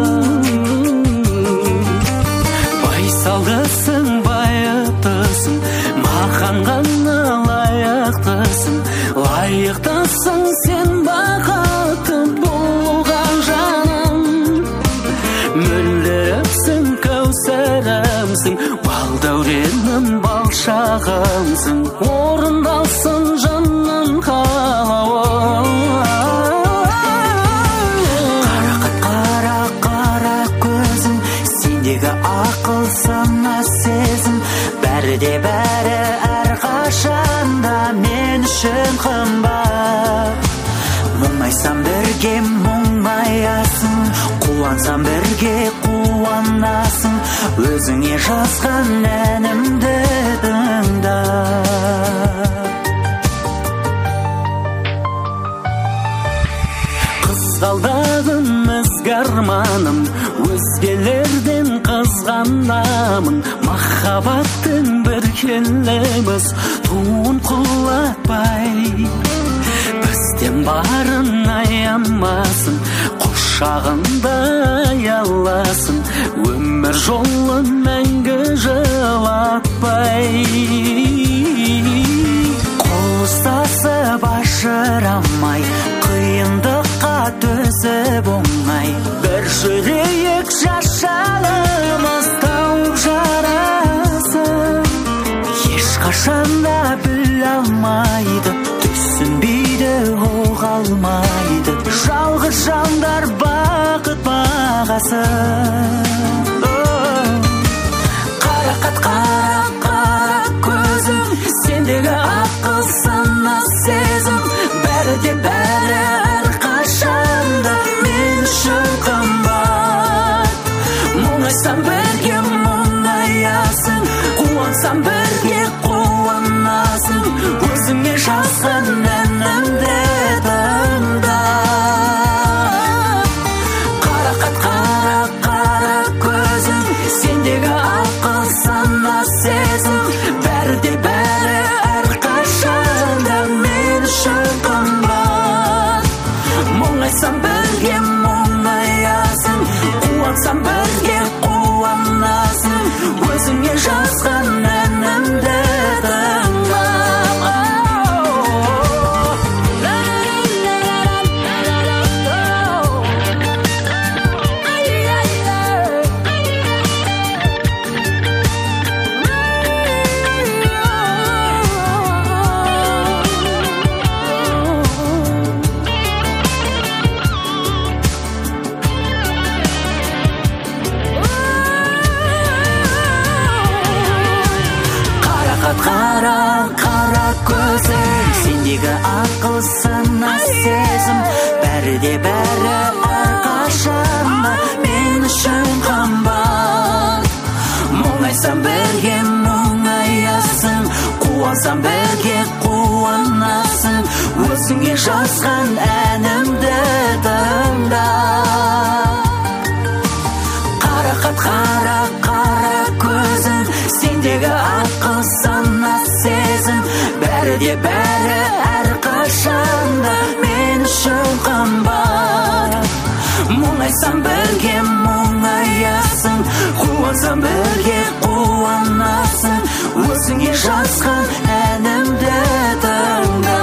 Байсалдысың, байыптысың, маған ғана лайықтысың, лайықтысың сен бақытты болуға жаным. Мөлдірімсің, кәусәрімсің, балдәуренім, балшағымсың, орындалсын жанның қалауы. Қарақат қара қара көзің, сендегі ақыл сана сезім, бәрі де бәрі әрқашанда мен үшін қымбат. Мұңайсам бірге мұңаясың, қуансам бірге қуанасың, өзіңе жазған әнімді тыңда. Қызғалдағым ізгарманым, өзгелерден қызғанамын, махаббаттың бір келеміз туын құлатпай. Бізден барын аямасын, құшағында аяласын, өмір жолын мәңгі жылатпай. Қол ұстасып ажырамай, қиындыққа төзіп оңай, бір жүрейік жашалымыз тауып жарасын. Ешқашанда біле алмайды, түсінбейді оғалмайды, жалғыз жандар бақыт бағасын. Қарақат қара қара көзім, сендегі ақыл сана сезім, бәрі де бәрі әрқашанда мен үшін қымбат. Мұңайсам бірге мұңаясың, қуансам бірге қуанасың, өзіңе жазған әнімді тыңда. Қарақат қара қара көзім, жазған әнімді тыңда. Қарақат қара қара көзің, сендегі ақыл сана сезім, бәрі де бәрі әрқашанда мен үшін қымбат. Мұңайсам бірге мұңаясың, қуансам бірге қуанасың, өзіңе жазған әнімді тыңда.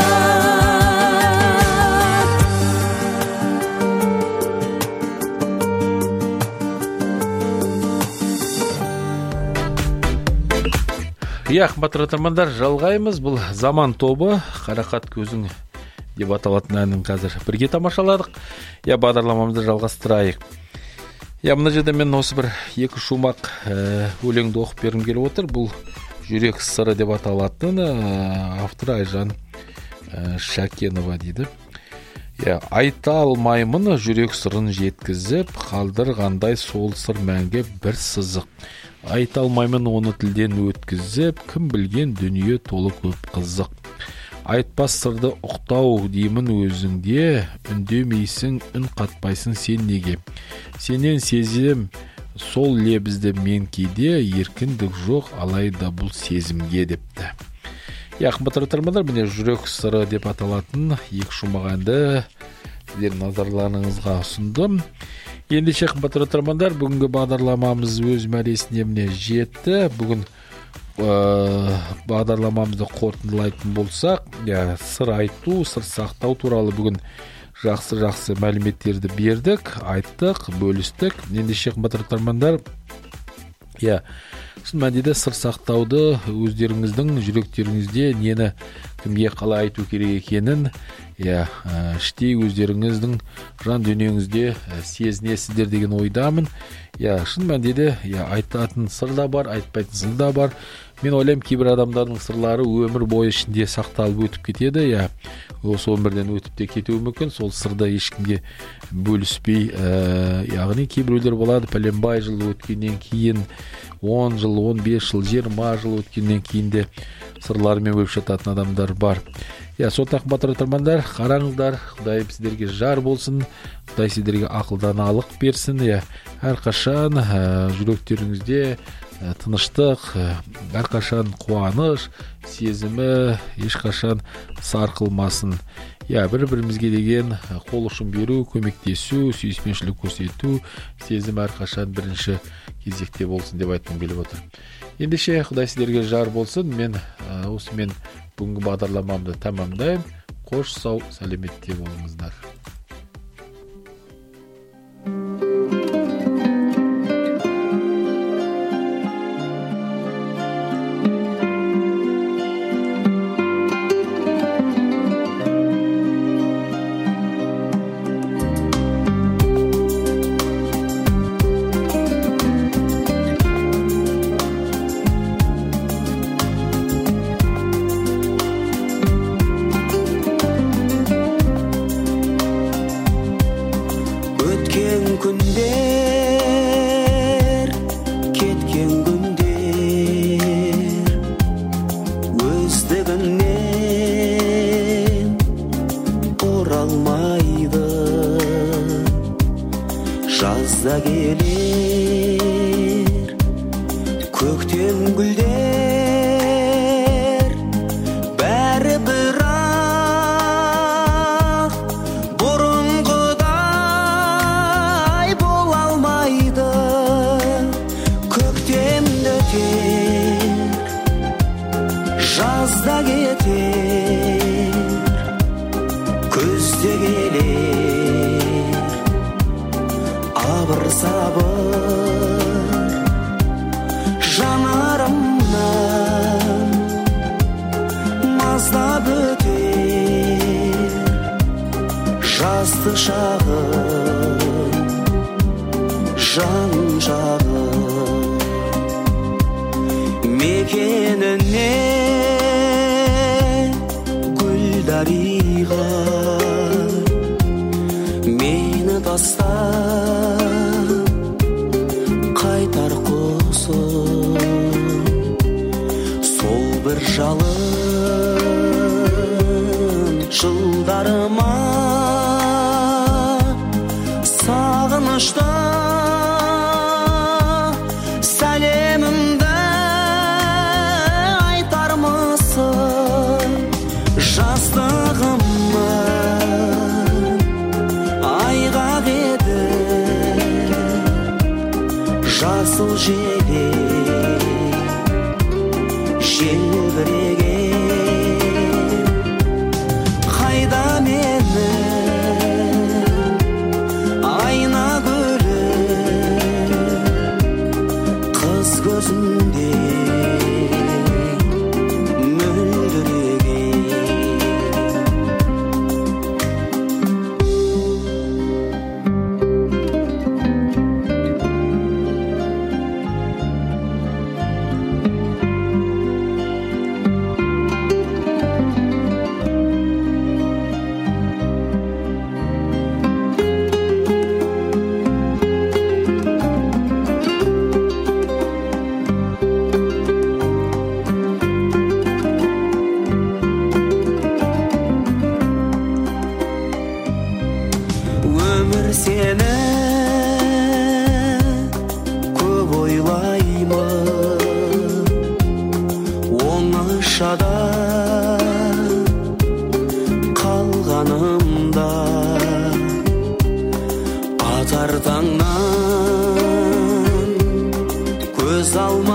Иә, қымбатты тыңдармандар, жалғаймыз. Бұл Заман тобы Қарақат көзің деп аталатын әнін қазір бірге тамашаладық. Я бағдарламамызды жалғастырайық. Я мына жерде мен осы бір екі шумақ өлеңді оқып бергім келіп отыр. Бұл жүрек сыры деп аталатын, авторы Айжан Шакенова дейді. Я айта алмаймын жүрек сырын жеткізіп, қалдырғандай сол сыр мәңгі бір сызық. Айта алмаймын оны тілден өткізіп, кім білген дүние толы көп қызық. Айтпас сырды ұқтау деймін өзіңде, үндемейсің, үн қатпайсың сен неге. Сенен сезім сол лебізді мен кейде, еркіндік жоқ алайда бұл сезімге депті. Я, қымбатты тыңдармандар, міне жүрек сыры деп аталатын екі шумақ әнді сіздердің назарларыңызға ұсындым. Ендеше, қымбатты тыңдармандар, бүгінгі бағдарламамыз өз мәресіне міне жетті. Бүгін ә, бағдарламамызды қорытындылайтын болсақ, я, сыр айту, сыр сақтау туралы бүгін жақсы-жақсы мәліметтерді бердік, айттық, бөлістік. Ендеше, қымбатты тыңдармандар, я, шын мәнінде сыр сақтауды өздеріңіздің жүректеріңізде нені кімге қалай айту керек екенін, я, іштей өздеріңіздің жан дүниеңізде сезінесіздер деген ойдамын. Я, шын мәнінде я, айтатын сыр да бар, айтпайтын сыр да бар. Мен ойлаймын, кейбір адамдардың сырлары өмір бойы ішінде сақталып өтіп кетеді. Я, осы өмірден өтіп те кетуі мүмкін. Сол сырды ешкімге бөліспей, ә, яғни кейбіреулер болады, пәленбай жыл өткеннен кейін, он жыл, он бес жыл, жиырма жыл өткеннен кейін де сырларымен бөліп жататын адамдар бар. Я, сондықтан қымбатты тыңдармандар, қараңыздар, Құдай сіздерге жар болсын, Құдай сіздерге ақылданалық берсін. Я, әрқашан ә, жүректеріңізде ә, тыныштық, ә, әрқашан қуаныш сезімі ешқашан сарқылмасын. Я, бір-бірімізге деген қол ұшын беру, көмектесу, сүйіспеншілік көрсету сезім әрқашан бірінші кезекте болсын деп айтқым келіп отыр. Ендеше, Құдай сіздерге жар болсын. Мен ә, осы мен бүгінгі бағдарламамды тамамдаймын. Қош сау, сәлеметте болыңыздар. жылдарыма сағынышты сәлемімді айтармысың жастығымның айғақ еді жасыл желе желбіреген қайда менің айна гүлім қыз көзінде өмір сені көп ойлаймын оңашада қалғанымда атар таңнан көз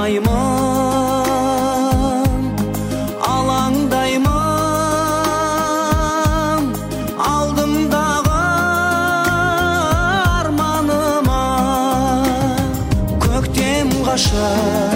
алмаймын алаңдаймын алдымдағы арманыма көктем қашан